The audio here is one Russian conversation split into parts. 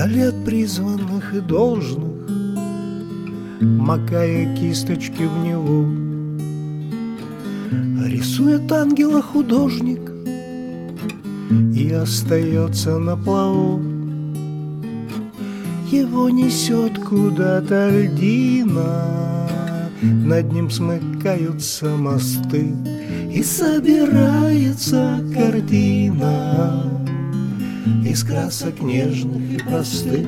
Вдали от призванных и должных, макая кисточки в Неву, рисует ангела художник и остается на плаву. Его несет куда-то льдина, над ним смыкаются мосты, и собирается картина из красок нежных и простых.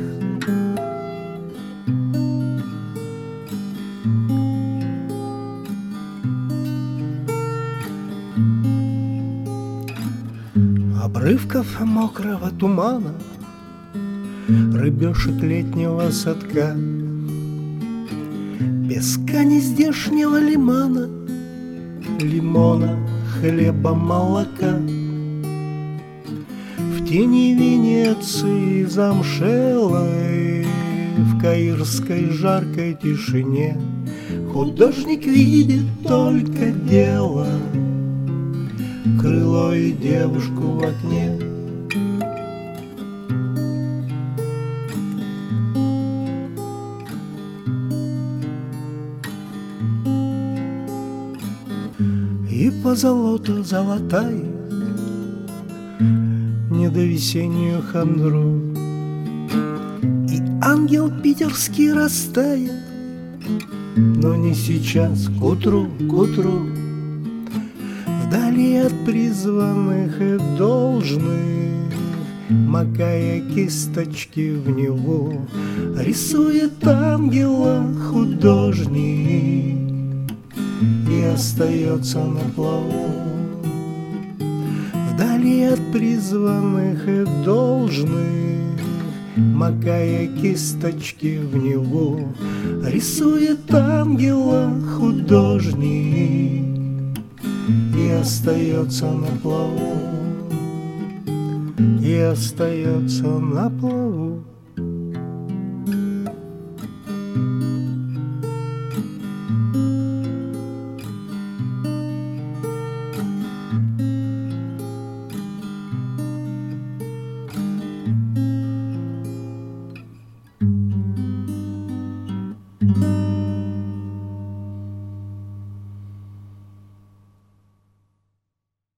Обрывков мокрого тумана, рыбешек летнего садка, песка нездешнего лимана, лимона, хлеба, молока. В тени Венеции замшелой, в каирской жаркой тишине художник видит только дело, крыло и девушку в окне. И позолота золотая не до весеннюю хандру, и ангел питерский растает, но не сейчас, к утру, к утру. Вдали от призванных и должных, макая кисточки в Неву, рисует ангела художник и остается на плаву. Вдали от призванных и должных, макая кисточки в Неву, рисует ангела художник и остается на плаву, и остается на плаву.